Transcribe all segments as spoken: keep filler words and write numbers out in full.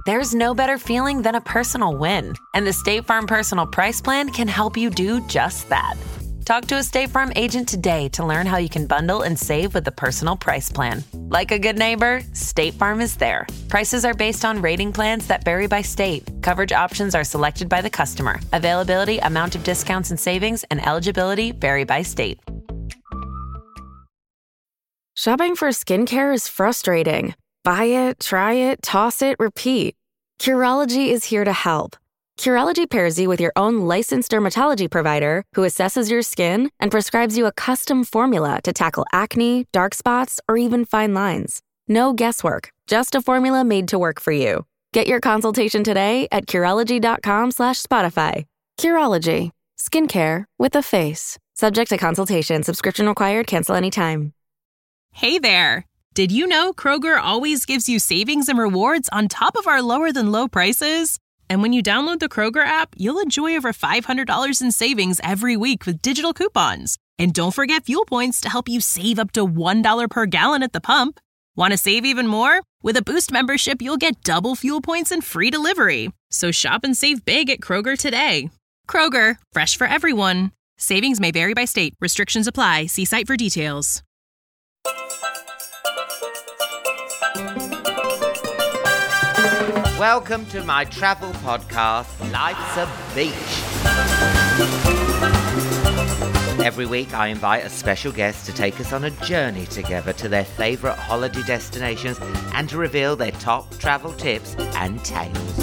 There's no better feeling than a personal win. And the State Farm Personal Price Plan can help you do just that. Talk to a State Farm agent today to learn how you can bundle and save with the Personal Price Plan. Like a good neighbor, State Farm is there. Prices are based on rating plans that vary by state. Coverage options are selected by the customer. Availability, amount of discounts and savings, and eligibility vary by state. Shopping for skincare is frustrating. Buy it, try it, toss it, repeat. Curology is here to help. Curology pairs you with your own licensed dermatology provider who assesses your skin and prescribes you a custom formula to tackle acne, dark spots, or even fine lines. No guesswork, just a formula made to work for you. Get your consultation today at Curology.com slash Spotify. Curology. Skincare with a face. Subject to consultation. Subscription required. Cancel anytime. Hey there. Did you know Kroger always gives you savings and rewards on top of our lower than low prices? And when you download the Kroger app, you'll enjoy over five hundred dollars in savings every week with digital coupons. And don't forget fuel points to help you save up to one dollar per gallon at the pump. Want to save even more? With a Boost membership, you'll get double fuel points and free delivery. So shop and save big at Kroger today. Kroger, fresh for everyone. Savings may vary by state. Restrictions apply. See site for details. Welcome to my travel podcast, Life's a Beach. Every week I invite a special guest to take us on a journey together to their favourite holiday destinations and to reveal their top travel tips and tales.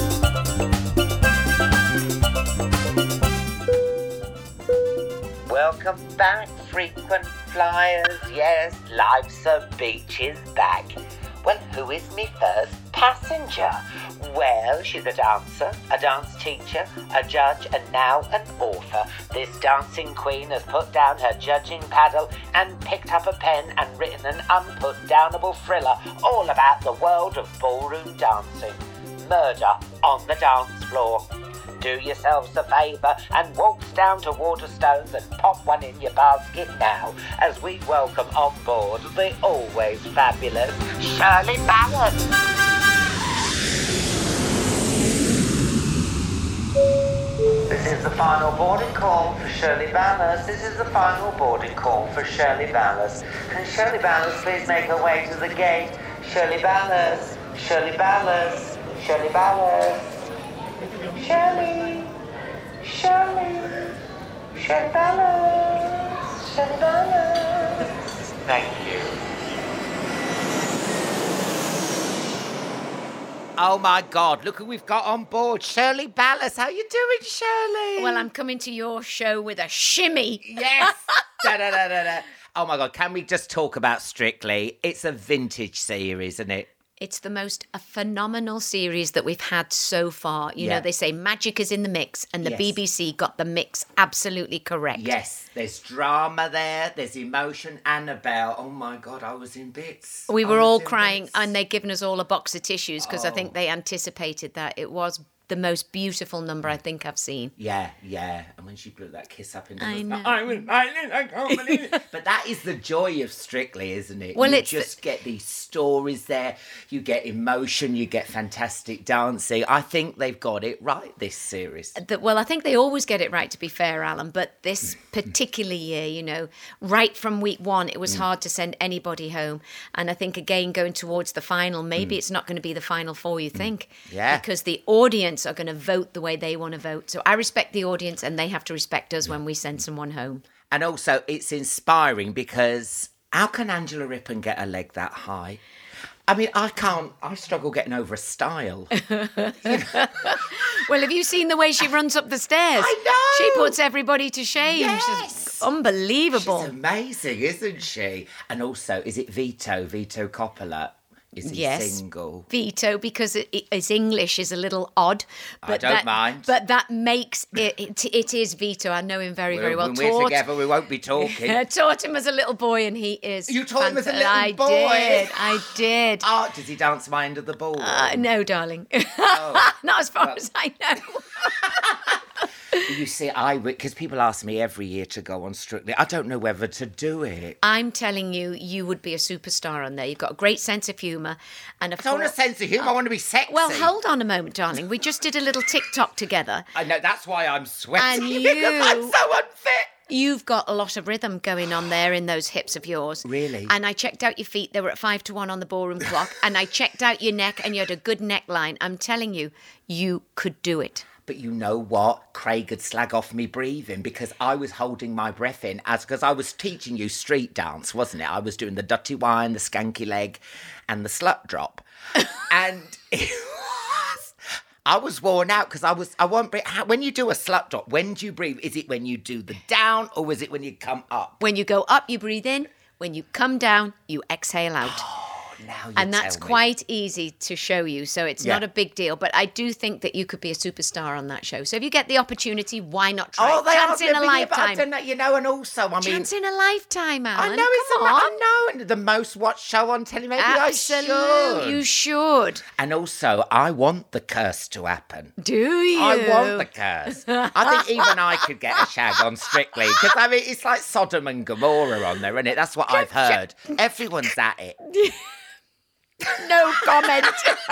Welcome back, frequent flyers. Yes, Life's a Beach is back. Well, who is me first passenger? Well, she's a dancer, a dance teacher, a judge, and now an author. This dancing queen has put down her judging paddle and picked up a pen and written an unput-downable thriller all about the world of ballroom dancing. Murder on the dance floor. Do yourselves a favour and waltz down to Waterstones and pop one in your basket now as we welcome on board the always fabulous Shirley Ballas. This is the final boarding call for Shirley Ballas. This is the final boarding call for Shirley Ballas. Can Shirley Ballas please make her way to the gate? Shirley Ballas, Shirley Ballas, Shirley Ballas. Shirley, Shirley, Shirley Ballas, Shirley Ballas. Thank you. Oh my God, look who we've got on board. Shirley Ballas. How you doing, Shirley? Well, I'm coming to your show with a shimmy. Yes. da, da, da, da, da. Oh my God, can we just talk about Strictly? It's a vintage series, isn't it? It's the most a phenomenal series that we've had so far. You Yeah. know, they say magic is in the mix, and the Yes. B B C got the mix absolutely correct. Yes, there's drama there, there's emotion. Annabelle, oh my God, I was in bits. We I were was all in crying, bits. and they've given us all a box of tissues because I Oh. think they anticipated that. It was the most beautiful number I think I've seen. Yeah, yeah. And when she blew that kiss up in the I mouth, know. I was like, I can't believe it. But that is the joy of Strictly, isn't it? Well, you it's the- just get these stories there. You get emotion. You get fantastic dancing. I think they've got it right, this series. That, well, I think they always get it right, to be fair, Alan, but this particular year, you know, right from week one, it was hard to send anybody home. And I think, again, going towards the final, maybe it's not going to be the final four you think. Yeah. Because the audience are going to vote the way they want to vote. So I respect the audience, and they have to respect us when we send someone home. And also, it's inspiring because how can Angela Rippon get a leg that high? I mean, I can't, I struggle getting over a style. Well, have you seen the way she runs up the stairs? I know. She puts everybody to shame. Yes. She's unbelievable. She's amazing, isn't she? And also, is it Vito, Vito Coppola? Is he Yes. single? Vito, because it, it, his English is a little odd. I But don't that, mind. But that makes it, it, it is Vito. I know him very, very well. When we're Taught- together, we won't be talking. I taught him as a little boy, and he is. You taught him as a fanta- little I boy? did. I did. Oh, does he dance my end of the ball? Uh, no, darling. Oh. Not as far Well. as I know. You see, I because people ask me every year to go on Strictly. I don't know whether to do it. I'm telling you, you would be a superstar on there. You've got a great sense of humour. And of I don't want a sense of humour. I want to be sexy. Well, hold on a moment, darling. We just did a little TikTok together. I know, that's why I'm sweating. And you... Because I'm so unfit. You've got a lot of rhythm going on there in those hips of yours. Really? And I checked out your feet. They were at five to one on the ballroom clock. And I checked out your neck and you had a good neckline. I'm telling you, you could do it. But you know what? Craig had slag off me breathing because I was holding my breath in as because I was teaching you street dance, wasn't it? I was doing the dirty wine, the skanky leg and the slut drop. And it was, I was worn out because I was, I won't breathe. How, when you do a slut drop, when do you breathe? Is it when you do the down or is it when you come up? When you go up, you breathe in. When you come down, you exhale out. Now you and that's tell me. quite easy to show you, so it's Yeah. not a big deal. But I do think that you could be a superstar on that show. So if you get the opportunity, why not try? Oh, it? they Chance are in a living it, but I lifetime. don't know, you know, and also, I mean, Chance in a lifetime, Alan. I know it's Come a, on. I know, and the most watched show on telly. Maybe Absolutely, I should. you should. And also, I want the curse to happen. Do you? I want the curse. I think even I could get a shag on Strictly because I mean it's like Sodom and Gomorrah on there, isn't it? That's what I've heard. Everyone's at it. No comment.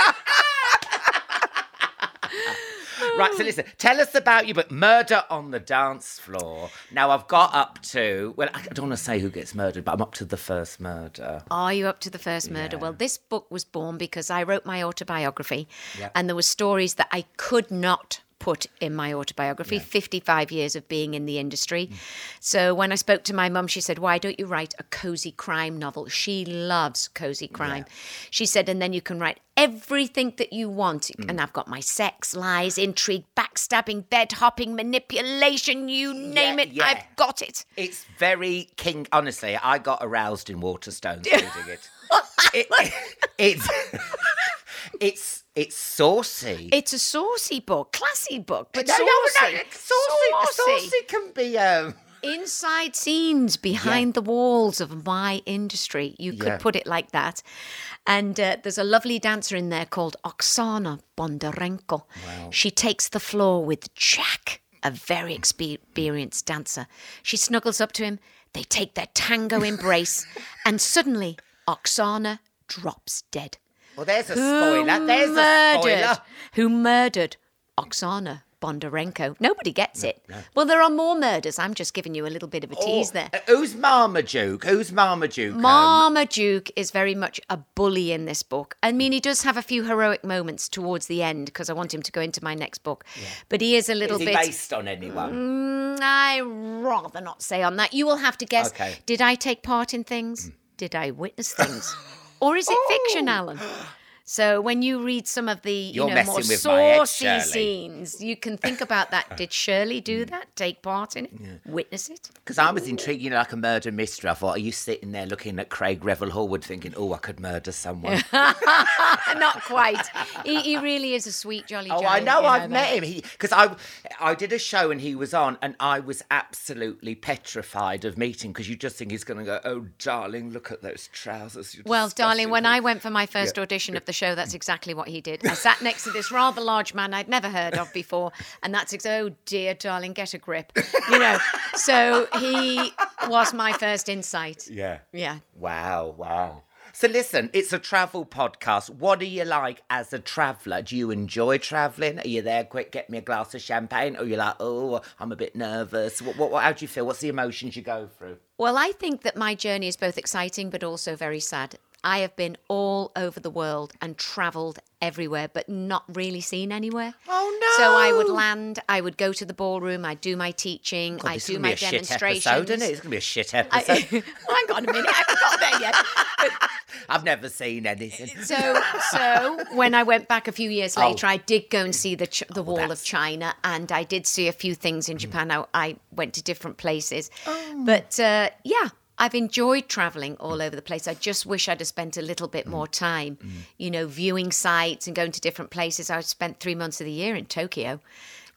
Right, so listen, tell us about you, but Murder on the Dance Floor. Now, I've got up to, well, I don't want to say who gets murdered, but I'm up to the first murder. Are you up to the first murder? Yeah. Well, this book was born because I wrote my autobiography Yeah. and there were stories that I could not put in my autobiography, yeah. fifty-five years of being in the industry. Mm. So when I spoke to my mum, she said, why don't you write a cozy crime novel? She loves cozy crime. Yeah. She said, and then you can write everything that you want. Mm. And I've got my sex, lies, intrigue, backstabbing, bed hopping, manipulation, you name yeah, it, yeah. I've got it. It's very King. Honestly, I got aroused in Waterstones reading it. it, it it's... It's it's saucy. It's a saucy book, classy book, but no, saucy. No, no, saucy. Saucy. Saucy can be um... inside scenes behind yeah. the walls of my industry. You could yeah. put it like that. And uh, there's a lovely dancer in there called Oksana Bondarenko. Wow. She takes the floor with Jack, a very experienced dancer. She snuggles up to him. They take their tango embrace, and suddenly Oksana drops dead. Well, there's a spoiler. Who there's murdered, a spoiler. Who murdered Oksana Bondarenko? Nobody gets no, it. No. Well, there are more murders. I'm just giving you a little bit of a oh, tease there. Uh, who's Marmaduke? Who's Marmaduke? Marmaduke um... is very much a bully in this book. I mean, he does have a few heroic moments towards the end because I want him to go into my next book. Yeah. But he is a little is he bit... based on anyone? Mm, I rather not say on that. You will have to guess. Okay. Did I take part in things? Mm. Did I witness things? Or is it oh. fiction, Alan? So when you read some of the you You're know more with saucy head, scenes, you can think about that. Did Shirley do that? Take part in it? Yeah. Witness it? Because I was intrigued, you know, like a murder mystery. I thought, are you sitting there looking at Craig Revel Horwood thinking, oh, I could murder someone? Not quite. He, he really is a sweet, jolly Oh, giant, I know. you know I've that. met him. Because I, I did a show and he was on and I was absolutely petrified of meeting because you just think he's going to go, oh, darling, look at those trousers. You're well, darling, when I went for my first yeah. audition of the show, that's exactly what he did. I sat next to this rather large man I'd never heard of before, and that's ex- oh dear, darling, get a grip, you know. So he was my first insight. Yeah, yeah. Wow, wow. So listen, it's a travel podcast. What do you like as a traveller? Do you enjoy travelling? Are you there? Quick, get me a glass of champagne. Or you're like, oh, I'm a bit nervous. What, what, what, how do you feel? What's the emotions you go through? Well, I think that my journey is both exciting but also very sad. I have been all over the world and travelled everywhere, but not really seen anywhere. Oh, no. So I would land, I would go to the ballroom, I'd do my teaching, God, I'd do my demonstrations. Shit episode, isn't it? It's going to be a shit episode. I, well, hang on a minute, I haven't got there yet. But, I've never seen anything. So so when I went back a few years later, oh. I did go and see the ch- the oh, Wall that's... of China, and I did see a few things in Japan. I, I went to different places. Oh. But, uh, yeah. I've enjoyed travelling all over the place. I just wish I'd have spent a little bit more time, mm. you know, viewing sites and going to different places. I spent three months of the year in Tokyo,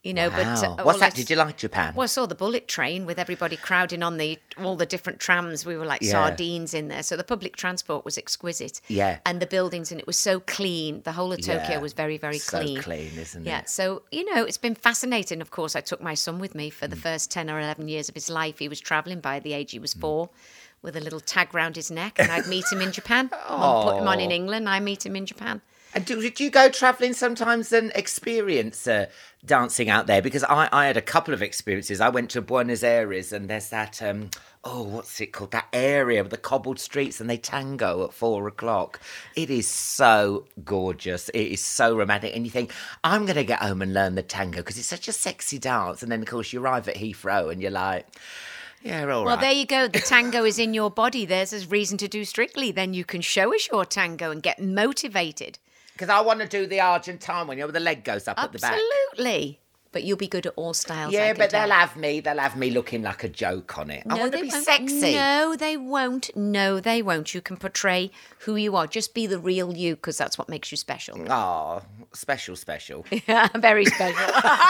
You know, wow. but uh, what's all that? I- Did you like Japan? Well, I saw the bullet train with everybody crowding on the all the different trams. We were like Yeah. sardines in there. So the public transport was exquisite. Yeah. And the buildings, and it was so clean. The whole of Tokyo Yeah. was very, very So clean. clean, isn't Yeah. it? So, you know, it's been fascinating. Of course, I took my son with me for the first ten or eleven years of his life. He was travelling by the age he was four with a little tag round his neck, and I'd meet him in Japan. Mum put him on in England. I meet him in Japan. And do, did you go travelling sometimes and experience uh, dancing out there? Because I, I had a couple of experiences. I went to Buenos Aires, and there's that, um, oh, what's it called? That area with the cobbled streets, and they tango at four o'clock. It is so gorgeous. It is so romantic. And you think, I'm going to get home and learn the tango because it's such a sexy dance. And then, of course, you arrive at Heathrow and you're like... Yeah, all right. Well, there you go. The tango is in your body. There's a reason to do Strictly. Then you can show us your tango and get motivated. Because I want to do the Argentine one, you know, where the leg goes up at the back. Absolutely. But you'll be good at all styles. I Yeah, can but tell. they'll have me. They'll have me looking like a joke on it. I No, want to they be won't. sexy. No, they won't. No, they won't. You can portray who you are. Just be the real you, because that's what makes you special. Oh, special, special. Yeah, very special.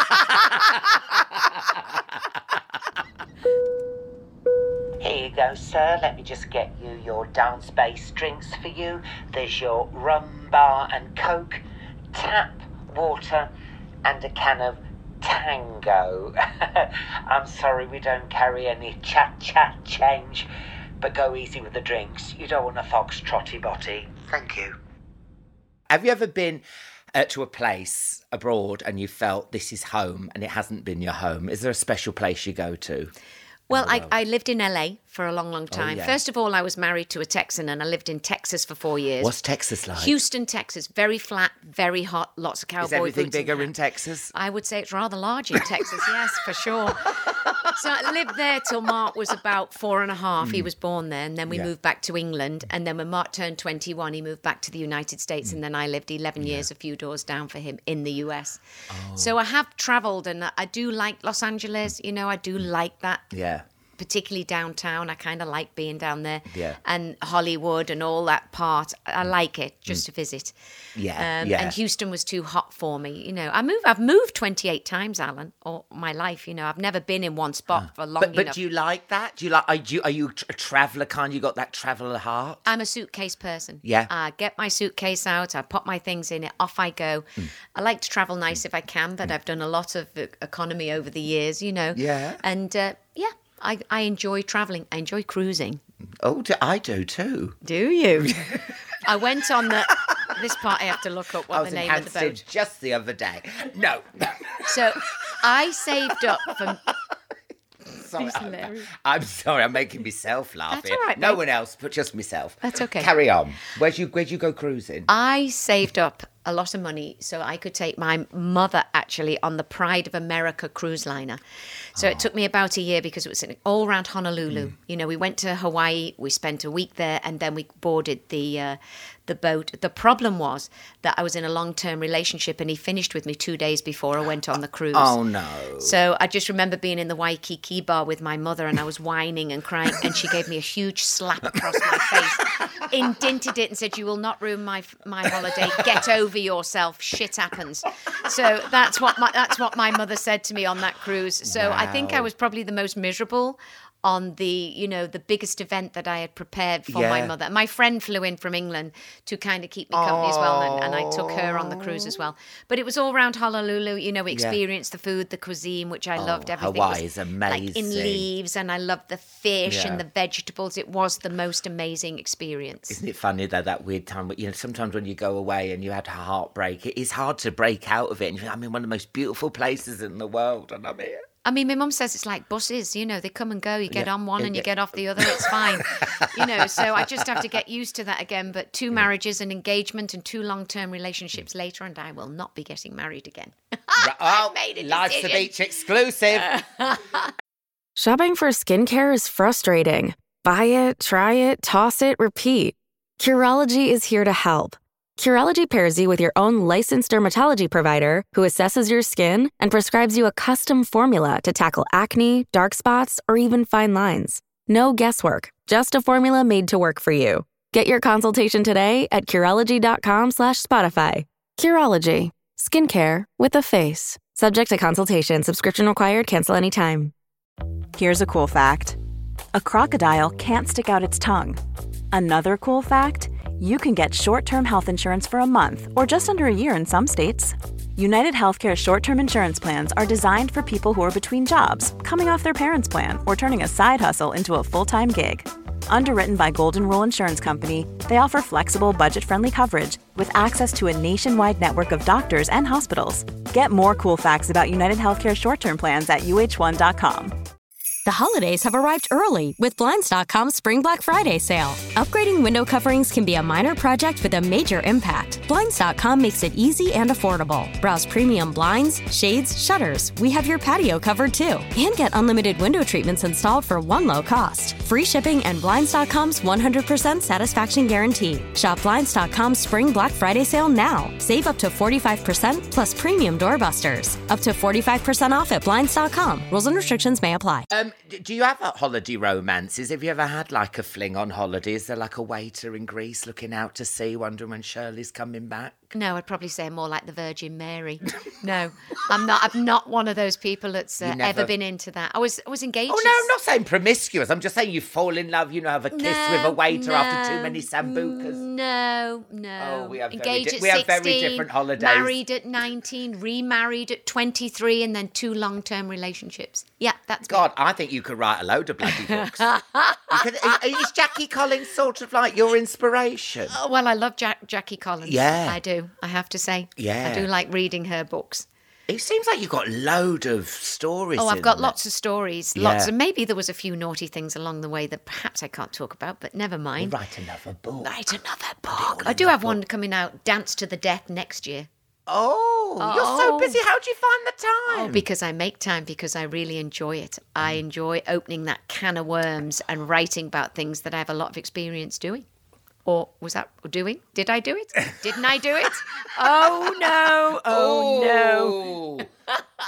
Here you go, sir. Let me just get you your dance-based drinks for you. There's your rum bar and coke, tap water, and a can of tango. I'm sorry we don't carry any chat-chat change, but go easy with the drinks. You don't want a fox-trotty botty. Thank you. Have you ever been uh, to a place abroad and you felt this is home and it hasn't been your home? Is there a special place you go to? Well, I, I lived in L A for a long, long time. yeah. First of all, I was married to a Texan, and I lived in Texas for four years. What's Texas like? Houston, Texas. Very flat, very hot, lots of cowboy Is everything boots and bigger in hats. Texas? I would say it's rather large in Texas, yes, for sure. So I lived there till Mark was about four and a half. He was born there, and then we Yeah. moved back to England. And then when Mark turned twenty-one, he moved back to the United States, and then I lived eleven years, a few doors down for him in the U S. So I have travelled, and I do like Los Angeles. You know, I do like that. Yeah. Particularly downtown. I kind of like being down there. Yeah. And Hollywood and all that part. I like it just to visit. Yeah, Um, yeah. And Houston was too hot for me. You know, I move. I've moved twenty-eight times, Alan, all my life. You know, I've never been in one spot for long But, but enough. do you like that? Do you like? Are you, are you a traveller kind? You got that traveller heart? I'm a suitcase person. Yeah. I get my suitcase out, I pop my things in it, off I go. Mm. I like to travel nice if I can, but I've done a lot of uh, economy over the years, you know. Yeah. And uh, yeah, I, I enjoy traveling. I enjoy cruising. Oh, do, I do too. Do you? I went on the. This part I have to look up I what was the in name of the Hampstead boat. just the other day. No. So I saved up for. Sorry, It's I'm, hilarious. I'm sorry, I'm making myself laugh That's here. all right, No babe. one else, but just myself. That's okay. Carry on. Where'd you Where'd you go cruising? I saved up a lot of money so I could take my mother actually on the Pride of America cruise liner. So it took me about a year because it was all around Honolulu. You know, we went to Hawaii, we spent a week there, and then we boarded the uh, the boat. The problem was that I was in a long-term relationship, and he finished with me two days before I went on the cruise. Oh no. So I just remember being in the Waikiki bar with my mother, and I was whining and crying, and she gave me a huge slap across my face, indented it, and said, "You will not ruin my my holiday. Get over yourself. Shit happens." So that's what my that's what my mother said to me on that cruise. So I think I Wow. was probably the most miserable on the, you know, the biggest event that I had prepared for my Yeah. mother. My friend flew in from England to kind of keep me company as well, and, and I took her on the cruise as well. But it was all around Honolulu. You know, we experienced the food, the cuisine, which I loved. Everything Hawaii was is like in amazing. leaves, and I loved the fish Yeah. and the vegetables. It was the most amazing experience. Isn't it funny though, that weird time? You know, sometimes when you go away and you had a heartbreak, it is hard to break out of it. And you think, I'm in one of the most beautiful places in the world, and I'm here. I mean, my mum says it's like buses, you know, they come and go. You get Yeah. on one and you Yeah. get off the other. It's fine, you know, so I just have to get used to that again. But two marriages, an engagement, and two long-term relationships later, and I will not be getting married again. Oh, made a Life's the decision. Beach exclusive. Shopping for skincare is frustrating. Buy it, try it, toss it, repeat. Curology is here to help. Curology pairs you with your own licensed dermatology provider who assesses your skin and prescribes you a custom formula to tackle acne, dark spots, or even fine lines. No guesswork, just a formula made to work for you. Get your consultation today at Curology.com slash Spotify. Curology, Skincare with a face. Subject to consultation. Subscription required. Cancel anytime. Here's a cool fact. A crocodile can't stick out its tongue. Another cool fact, you can get short-term health insurance for a month or just under a year in some states. United Healthcare short-term insurance plans are designed for people who are between jobs, coming off their parents' plan, or turning a side hustle into a full-time gig. Underwritten by Golden Rule Insurance Company, they offer flexible, budget-friendly coverage with access to a nationwide network of doctors and hospitals. Get more cool facts about United Healthcare short-term plans at U H one dot com. The holidays have arrived early with Blinds dot com's Spring Black Friday sale. Upgrading window coverings can be a minor project with a major impact. Blinds dot com makes it easy and affordable. Browse premium blinds, shades, shutters. We have your patio covered too. And get unlimited window treatments installed for one low cost. Free shipping and Blinds dot com's one hundred percent satisfaction guarantee. Shop Blinds dot com's Spring Black Friday sale now. Save up to forty-five percent plus premium doorbusters. Up to forty-five percent off at Blinds dot com. Rules and restrictions may apply. Um, d- do you have a holiday romances? Have you ever had like a fling on holiday? Is there like a waiter in Greece looking out to sea, wondering when Shirley's coming back? No, I'd probably say more like the Virgin Mary. No, I'm not. I'm not one of those people that's uh, never- ever been into that. I was I was engaged. Oh no, I'm not saying promiscuous. I'm just saying you fall in love, you know, have a kiss No, with a waiter after too no, many sambucas. No, no. Oh, we have very engaged di- at we have very sixteen, different holidays. Married at nineteen, remarried at twenty-three, and then two long-term relationships. Yeah, that's God, I think you could write a load of bloody books. You could, is Jackie Collins sort of like your inspiration? Oh, well, I love Jack, Jackie Collins. Yeah. I do. I have to say. Yeah. I do like reading her books. It seems like you've got a load of stories. Oh, I've in got there. lots of stories. Lots Yeah. of, maybe there was a few naughty things along the way that perhaps I can't talk about, but never mind. Write another book. Write another Put it all book. I in do the have book. one coming out, Dance to the Death, next year. Oh, you're so Oh. busy. How do you find the time? Oh, because I make time, because I really enjoy it. I enjoy opening that can of worms and writing about things that I have a lot of experience doing. Or was that doing? Did I do it? Didn't I do it? Oh, no. Oh, no.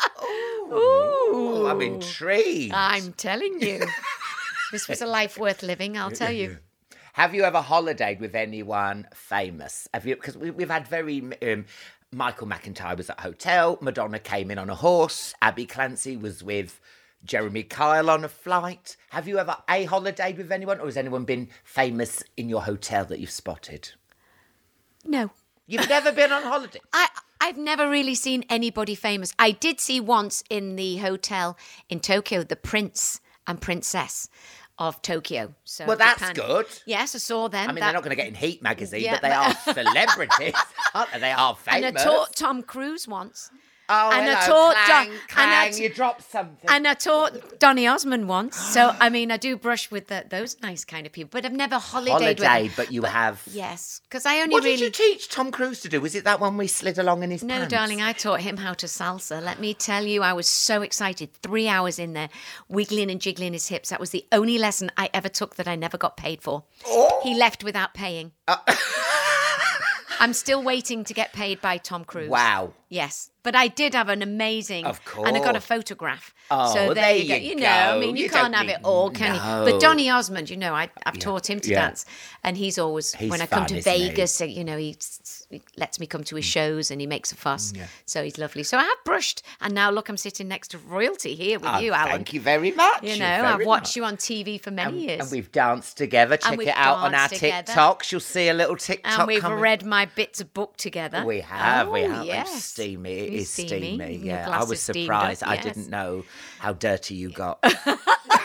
Oh, I'm intrigued. I'm telling you. This was a life worth living, I'll tell you. Have you ever holidayed with anyone famous? Have you? Because we, we've had very. Um, Michael McIntyre was at a hotel. Madonna came in on a horse. Abby Clancy was with Jeremy Kyle on a flight. Have you ever a holidayed with anyone, or has anyone been famous in your hotel that you've spotted? No. You've never been on holiday. I, I've never really seen anybody famous. I did see once in the hotel in Tokyo the prince and princess of Tokyo. So Well, that's Japan. good. Yes, I saw them. I mean, That- they're not going to get in Heat magazine, Yeah, but they but- are celebrities, aren't they? They are And I famous. taught Tom Cruise once. oh, and I hello, taught clang, Don- clang, and I t- you dropped something. And I taught Donny Osmond once. So, I mean, I do brush with the, those nice kind of people, but I've never holidayed with Holiday, them. but you have. Yes, because I only What really... did you teach Tom Cruise to do? Was it that one we slid along in his No, pants? darling, I taught him how to salsa. Let me tell you, I was so excited. Three hours in there, wiggling and jiggling his hips. That was the only lesson I ever took that I never got paid for. Oh. He left without paying. I'm still waiting to get paid by Tom Cruise. Wow. Yes, but I did have an amazing... Of And I got a course. photograph. Oh, so there, there you go. you You know, I go. mean, you, You can't don't have it need- all, can you? No. But Donny Osmond, you know, I, I've taught him to Yeah. dance. And he's always, He's when I come fun, to isn't he? Vegas, you know, he, he lets me come to his shows and he makes a fuss. Yeah. So he's lovely. So I have brushed. And now, look, I'm sitting next to royalty here with Oh, you, Alan. Thank you very much. You You're know, very I've watched much. you on T V for many and, years. and we've danced together. Check we've it out on our danced together. TikToks. You'll see a little TikTok And we've coming. read my bits of book together. We have, we Oh, have. yes. It's steamy. It It's is steamy. steamy. Your Yeah, I glass was is steamed surprised. up, I yes. didn't know how dirty you got. Thanks,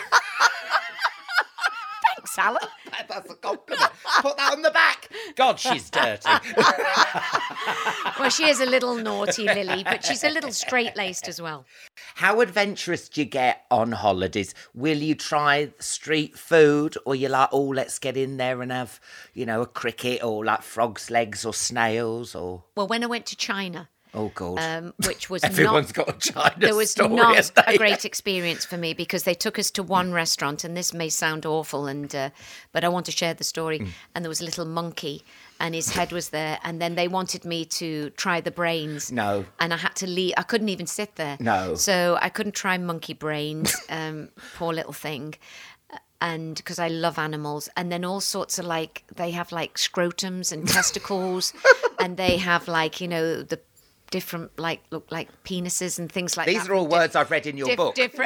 Alan. That's a compliment. Put that on the back. God, she's dirty. Well, she is a little naughty, Lily, but she's a little straight-laced as well. How adventurous do you get on holidays? Will you try street food, or you're like, oh, let's get in there and have, you know, a cricket, or like frog's legs or snails, or Well, when I went to China, oh god, um, which was everyone's not... got a China There was story. not hasn't a they? great experience for me because they took us to one restaurant, and this may sound awful, and uh, but I want to share the story. Mm. And there was a little monkey, and his head was there, and then they wanted me to try the brains. No. And I had to leave. I couldn't even sit there. No. So I couldn't try monkey brains. Um, poor little thing. And because I love animals, and then all sorts of like they have like scrotums and testicles, and they have like you know the different, like look like penises and things like These that. are all Dif- words I've read in your dif- book. Different.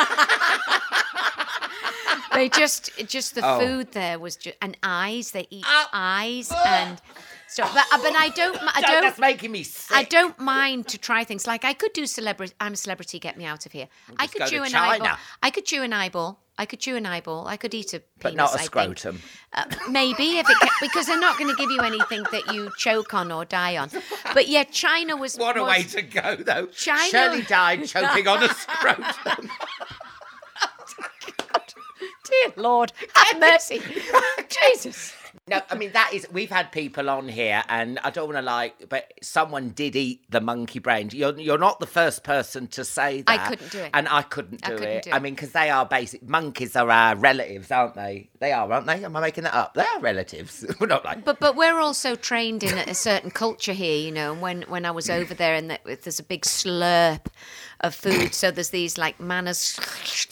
They just, just the Oh. food there was just, and eyes. They eat Ah. eyes and stuff. But, but I don't, I Don't, don't, that's making me sick. I don't mind to try things. Like I could do celebrity. I'm a celebrity. Get me out of here. I just could go to chew an China. eyeball. I could chew an eyeball. I could chew an eyeball. I could eat a penis. But not a I think. scrotum. Uh, maybe if it ca- because they're not going to give you anything that you choke on or die on. But yeah, China was. What a was, way to go, though. China- Shirley died choking on a scrotum. Dear Lord, have mercy, Jesus. No, I mean, that is, we've had people on here, and I don't want to like, but someone did eat the monkey brain. You're, you're not the first person to say that. I couldn't do it. And I couldn't do I couldn't it. do I it. mean, because they are basic, monkeys are our relatives, aren't they? They are, aren't they? Am I making that up? They are relatives. We're not like... But but we're also trained in a certain culture here, you know. And when, when I was over there, and the, there's a big slurp of food, so there's these like manners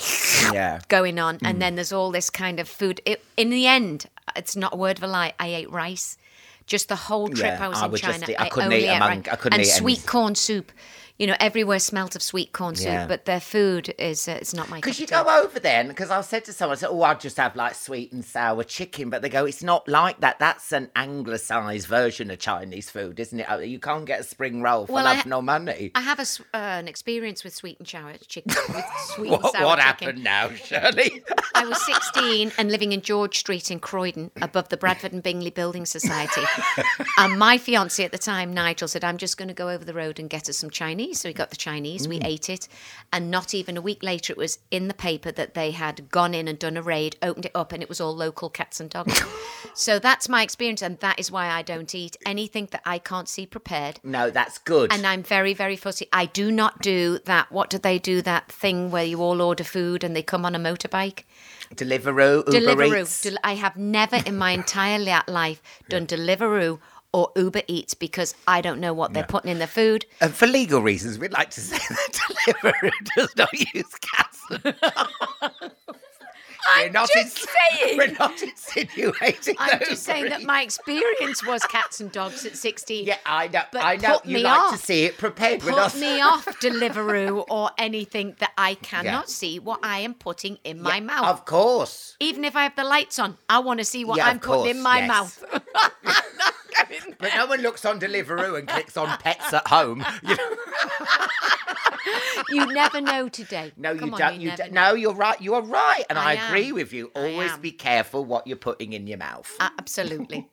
Yeah. going on, and then there's all this kind of food. It, in the end, it's not a word of a lie. I ate rice. Just the whole trip Yeah, I was I in would just China. eat- I couldn't only eat a ate monk- rice. I couldn't and eat sweet any- corn soup. You know, everywhere smelt of sweet corn soup, Yeah. but their food is uh, it's not my cup Because you of go tea. over there, because I said to someone, I said, oh, I'll just have like sweet and sour chicken. But they go, it's not like that. That's an anglicised version of Chinese food, isn't it? You can't get a spring roll for Well, love I- no money. I have a, s- uh, an experience with sweet and sour chicken. With sweet What, and sour what chicken. happened now, Shirley? I was sixteen and living in George Street in Croydon, above the Bradford and Bingley Building Society. And my fiance at the time, Nigel, said, I'm just going to go over the road and get us some Chinese. So we got the Chinese, we ate it. And not even a week later, it was in the paper that they had gone in and done a raid, opened it up, and it was all local cats and dogs. So that's my experience, and that is why I don't eat anything that I can't see prepared. No, that's good. And I'm very, very fussy. I do not do that. What do they do? That thing where you all order food and they come on a motorbike? Deliveroo, Uber Deliveroo. Eats. Del- I have never in my entire li- life done Deliveroo or Uber Eats because I don't know what they're putting in the food. And for legal reasons, we'd like to say that Deliveroo does not use cats and dogs. I'm not just ins- saying. We're not insinuating I'm those just saying that three. my experience was cats and dogs at sixteen. Yeah, I know. But I know. put You me like off. to see it prepared. We're Put not... me off Deliveroo or anything that I cannot Yeah. see what I am putting in my Yeah, mouth. Of course. Even if I have the lights on, I want to see what Yeah, I'm of putting in course, my yes. mouth. But no one looks on Deliveroo and clicks on pets at home. You know? You never know today. No, Come you on, don't. You You never don't. know. No, you're right. You are right, and I, I am. agree with you. I Always am. be careful what you're putting in your mouth. Uh, absolutely.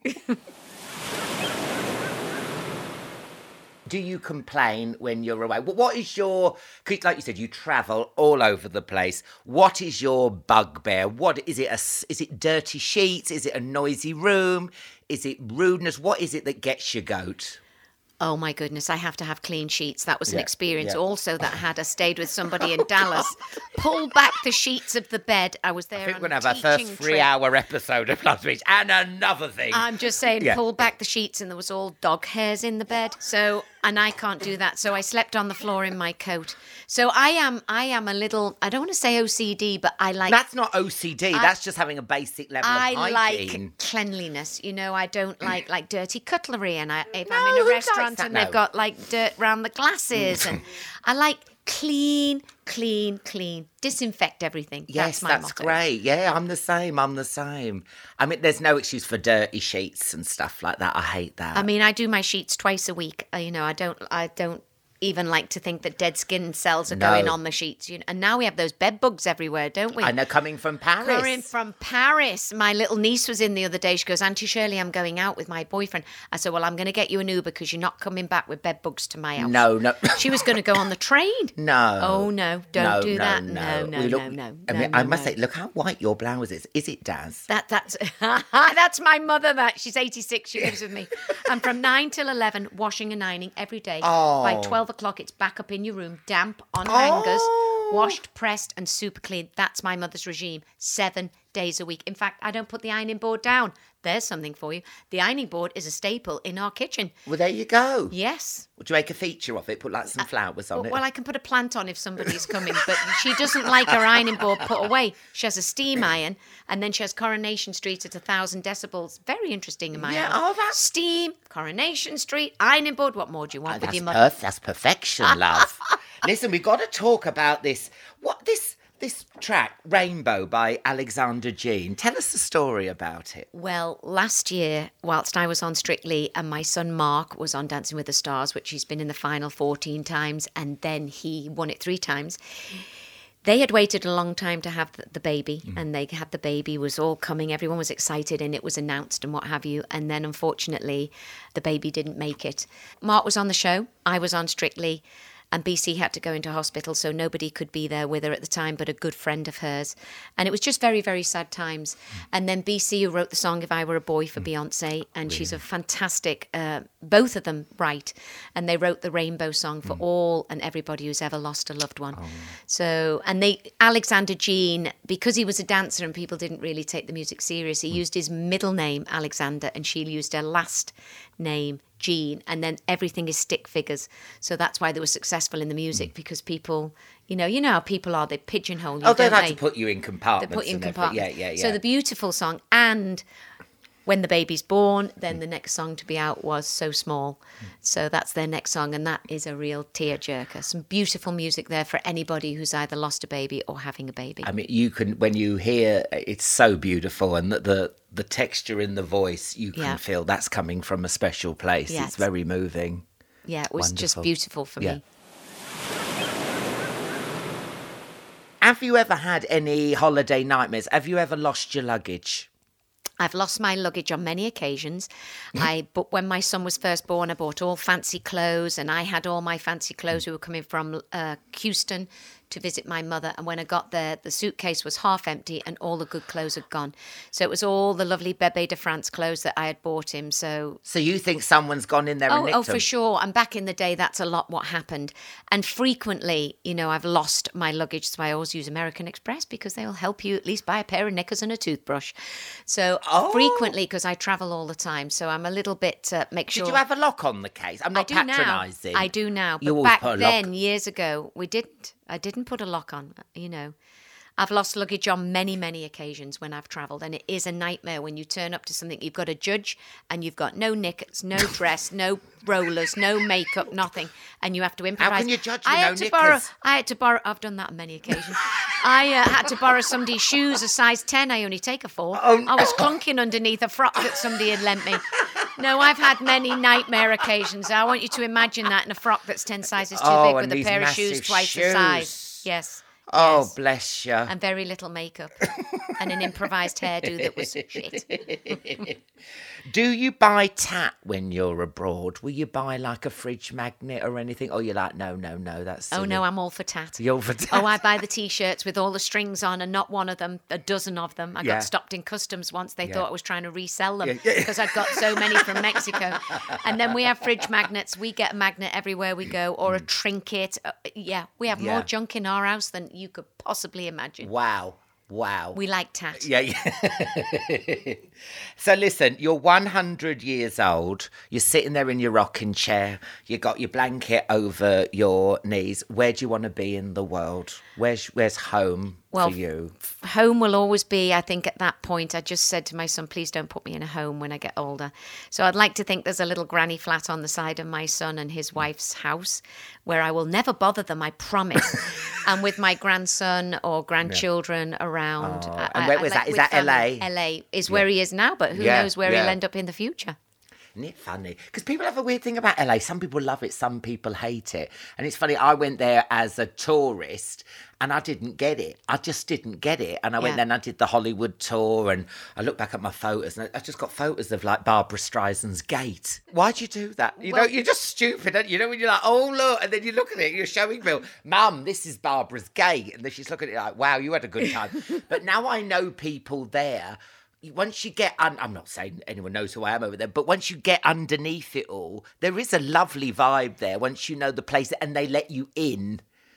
Do you complain when you're away? Wh- What is your? 'Cause like you said, you travel all over the place. What is your bugbear? What is it? A, s- is it dirty sheets? Is it a noisy room? Is it rudeness? What is it that gets your goat? Oh my goodness, I have to have clean sheets. That was an Yeah, experience yeah. also that I had. I stayed with somebody in Dallas. Pull back the sheets of the bed. I was there I think on we're a going to have our first teaching trip. three-hour episode of Love Speech. And another thing. I'm just saying, Yeah. pull back the sheets, and there was all dog hairs in the bed. So, and I can't do that. So I slept on the floor in my coat. So I am, I am a little. I don't want to say O C D, but I like. That's not O C D. That's just having a basic level I of hygiene. like cleanliness. You know, I don't like like dirty cutlery. And I, if No, I'm in who a likes restaurant that? and No. they've got like dirt round the glasses, and I like clean, clean, clean. Disinfect everything. Yes, that's my that's motto. great. Yeah, I'm the same. I'm the same. I mean, there's no excuse for dirty sheets and stuff like that. I hate that. I mean, I do my sheets twice a week. Uh, you know, I don't, I don't even like to think that dead skin cells are No. going on the sheets. You know, and now we have those bed bugs everywhere, don't we? I know, coming from Paris. Coming from Paris. My little niece was in the other day. She goes, Auntie Shirley, I'm going out with my boyfriend. I said, well, I'm going to get you an Uber because you're not coming back with bed bugs to my house. No, no. She was going to go on the train. No. Oh, no. Don't No, do no, that. No, No, no, We look- no, no. I mean, no, I no, must no. say, look how white your blouse is. Is it, Daz? That that's that's my mother. That she's eighty-six. She lives with me. And from nine till eleven, washing and ironing every day. Oh. By twelve o'clock, it's back up in your room, damp on hangers, washed, pressed, and super clean. That's my mother's regime. Seven days a week. In fact, I don't put the ironing board down. There's something for you. The ironing board is a staple in our kitchen. Well, there you go. Yes. Would you make a feature of it? Put like some flowers on well, it? Well, I can put a plant on if somebody's coming, but she doesn't like her ironing board put away. She has a steam iron, and then she has Coronation Street at a thousand decibels. Very interesting in my Yeah, house. oh, that's- Steam, Coronation Street, ironing board. What more do you want Oh, with that's, your mother? perf- that's perfection, love. Listen, we've got to talk about this. What this this track, Rainbow by Alexander Jean. Tell us the story about it. Well, last year, whilst I was on Strictly and my son Mark was on Dancing with the Stars, which he's been in the final fourteen times, and then he won it three times. They had waited a long time to have the, the baby, mm. and they had the baby, was all coming, everyone was excited, and it was announced and what have you. And then, unfortunately, the baby didn't make it. Mark was on the show, I was on Strictly, and B C had to go into hospital, so nobody could be there with her at the time but a good friend of hers. And it was just very, very sad times. Mm. And then B C, who wrote the song If I Were a Boy for mm. Beyonce, and really? She's a fantastic, uh, both of them write, and they wrote the Rainbow song for mm. all and everybody who's ever lost a loved one. Oh. So, and they, Alexander Jean, because he was a dancer and people didn't really take the music serious, he mm. used his middle name, Alexander, and she used her last name, Jean, and then everything is stick figures. So that's why they were successful in the music, mm. because people, you know, you know how people are, they pigeonhole you. Oh, they don't like they? to put you in compartments. They put you in and compartments. Yeah, yeah, yeah. So the beautiful song, and when the baby's born, then mm. the next song to be out was So Small. Mm. So that's their next song, and that is a real tearjerker. Some beautiful music there for anybody who's either lost a baby or having a baby. I mean, you can, when you hear, it's so beautiful, and the the, the texture in the voice, you can yeah. feel that's coming from a special place. Yes. It's very moving. Yeah, it was Wonderful. Just beautiful for yeah. me. Have you ever had any holiday nightmares? Have you ever lost your luggage? I've lost my luggage on many occasions. I but when my son was first born, I bought all fancy clothes, and I had all my fancy clothes. We were coming from uh, Houston to visit my mother, and when I got there, the suitcase was half empty and all the good clothes had gone. So it was all the lovely Bébé de France clothes that I had bought him. So, so you think someone's gone in there oh, and nicked oh, for them? sure. And back in the day, that's a lot what happened. And frequently, you know, I've lost my luggage, so I always use American Express because they'll help you at least buy a pair of knickers and a toothbrush. So oh. frequently, because I travel all the time, so I'm a little bit uh, make sure. Did you have a lock on the case? I'm not I do patronising. Now. I do now, You but always back put a then, lock. years ago, we didn't. I didn't put a lock on. You know, I've lost luggage on many, many occasions when I've travelled, and it is a nightmare when you turn up to something you've got a judge and you've got no knickers, no dress, no rollers, no makeup, nothing, and you have to improvise. How can you judge with I no had to knickers? borrow. I had to borrow. I've done that on many occasions. I uh, had to borrow somebody's shoes, a size ten. I only take a four. Oh, I was clunking underneath a frock that somebody had lent me. No, I've had many nightmare occasions. I want you to imagine that in a frock that's ten sizes too Oh, big and with a these pair of shoes massive twice the shoes. size. Yes. Oh, yes. bless you. And very little makeup. And an improvised hairdo that was shit. Do you buy tat when you're abroad? Will you buy like a fridge magnet or anything? Or you're like, no, no, no, that's silly. Oh, no, I'm all for tat. You're for tat? Oh, I buy the T-shirts with all the strings on and not one of them, a dozen of them. I Yeah. got stopped in customs once. They Yeah. thought I was trying to resell them Yeah, yeah. because I'd got so many from Mexico. And then we have fridge magnets. We get a magnet everywhere we go, or a trinket. Uh, yeah, we have more Yeah. junk in our house than you could possibly imagine. Wow. Wow. We like tat. Yeah, yeah. So listen, you're one hundred years old. You're sitting there in your rocking chair. You got your blanket over your knees. Where do you want to be in the world? Where's where's home Well, for you? Home will always be, I think, at that point. I just said to my son, please don't put me in a home when I get older. So I'd like to think there's a little granny flat on the side of my son and his wife's house where I will never bother them, I promise. And with my grandson or grandchildren around. Oh, I- and where I- was like that? Is with that family. L A? L A is where he is now, but who Yeah, knows where yeah. he'll end up in the future. Isn't it funny? Because people have a weird thing about L A. Some people love it, some people hate it. And it's funny, I went there as a tourist and I didn't get it. I just didn't get it. And I went Yeah. there and I did the Hollywood tour and I look back at my photos and I just got photos of like Barbara Streisand's gate. Why'd you do that? You Well- know, you're just stupid, aren't you? You know, when you're like, oh, look, and then you look at it, you're showing Bill, Mum, this is Barbara's gate. And then she's looking at it like, wow, you had a good time. But now I know people there. Once you get, un- I'm not saying anyone knows who I am over there, but once you get underneath it all, there is a lovely vibe there once you know the place and they let you in.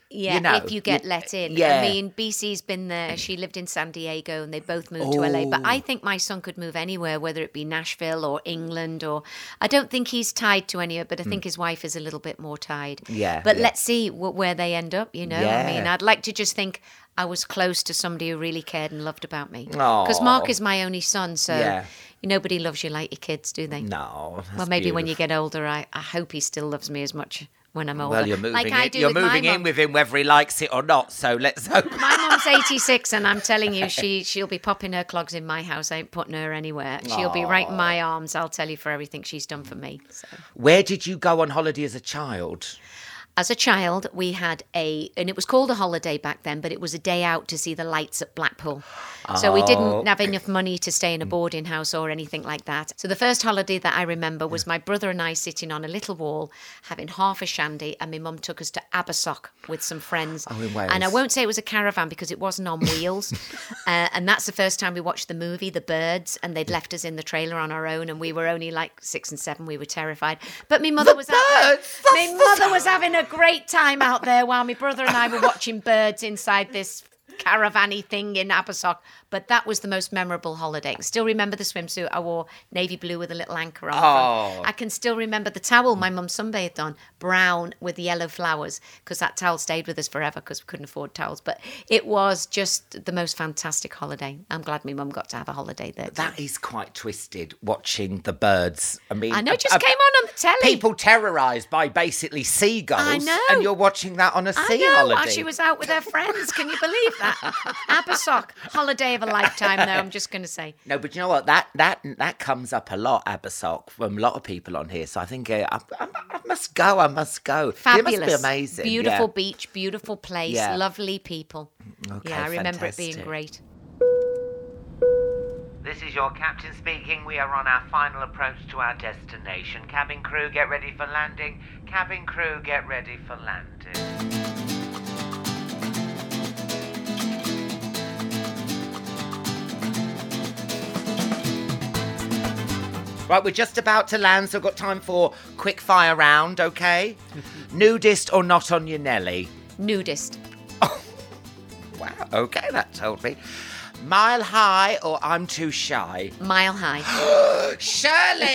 Yeah, you know, if you get you, let in. Yeah. I mean, B C's been there. She lived in San Diego and they both moved to L A. But I think my son could move anywhere, whether it be Nashville or England or... I don't think he's tied to anywhere, but I think mm. his wife is a little bit more tied. Yeah. But yeah. let's see w- where they end up, you know? Yeah. I mean, I'd like to just think I was close to somebody who really cared and loved about me. Because Mark is my only son, so... Yeah. Nobody loves you like your kids, do they? No. Well, maybe beautiful. when you get older, I, I hope he still loves me as much when I'm older. Well, you're moving, like in, I do you're with moving my in with him whether he likes it or not, so let's hope. My mum's eighty-six and I'm telling you, she, she'll be popping her clogs in my house. I ain't putting her anywhere. She'll Aww. be right in my arms, I'll tell you, for everything she's done for me. So. Where did you go on holiday as a child? As a child, we had a, and it was called a holiday back then, but it was a day out to see the lights at Blackpool. So we didn't have enough money to stay in a boarding house or anything like that. So the first holiday that I remember was my brother and I sitting on a little wall, having half a shandy, and my mum took us to Abersoch with some friends. Oh, in Wales. And I won't say it was a caravan because it wasn't on wheels. uh, and that's the first time we watched the movie, The Birds, and they'd left us in the trailer on our own, and we were only like six and seven. We were terrified. But my mother the was birds, having, my mother was having a great time out there while my brother and I were watching birds inside this caravan-y thing in Abersoch. But that was the most memorable holiday. I can still remember the swimsuit I wore, navy blue with a little anchor on. Oh. I can still remember the towel my mum sunbathed on, brown with yellow flowers, because that towel stayed with us forever because we couldn't afford towels. But it was just the most fantastic holiday. I'm glad my mum got to have a holiday there too. That is quite twisted, watching the birds. I mean, I know, it just uh, came on on the telly. People terrorised by basically seagulls. I know. And you're watching that on a I sea know, holiday. while she was out with her friends. Can you believe that? Abersoch, holiday of a lifetime, though, I'm just going to say. No, but you know what? That that that comes up a lot, Abersoch, from a lot of people on here. So I think uh, I, I, I must go. I must go. Fabulous. It must be amazing. Beautiful yeah. beach, beautiful place, yeah. lovely people. Okay, yeah, I remember fantastic. it being great. This is your captain speaking. We are on our final approach to our destination. Cabin crew, get ready for landing. Cabin crew, get ready for landing. Right, we're just about to land, so I've got time for quick fire round, okay? Nudist or not on your Nelly? Nudist. Oh, wow, okay, that told me. Mile high or I'm too shy? Mile high. Shirley!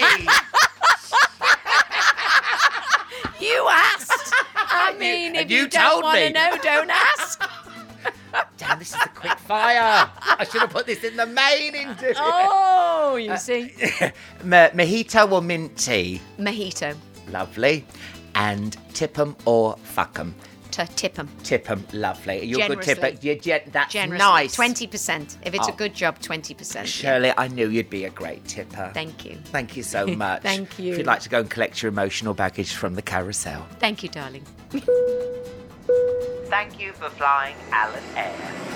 You asked. I mean, if and you you, don't told want to me. know, don't ask. Damn, this is a quick fire. I should have put this in the main interview. Oh, you see. Ma- mojito or mint tea? Mojito. Lovely. And tip 'em or fuck 'em? To tip 'em. Tip 'em, lovely. You're a good Generously. tipper. You're gen- that's Generously. nice. twenty percent. If it's Oh. a good job, twenty percent. Shirley, yeah. I knew you'd be a great tipper. Thank you. Thank you so much. Thank you. If you'd like to go and collect your emotional baggage from the carousel. Thank you, darling. Thank you for flying Alan Air.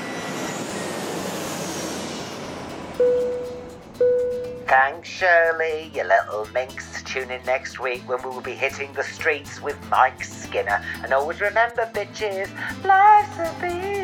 Thanks, Shirley, you little minx. Tune in next week when we will be hitting the streets with Mike Skinner. And always remember, bitches, life's a beach.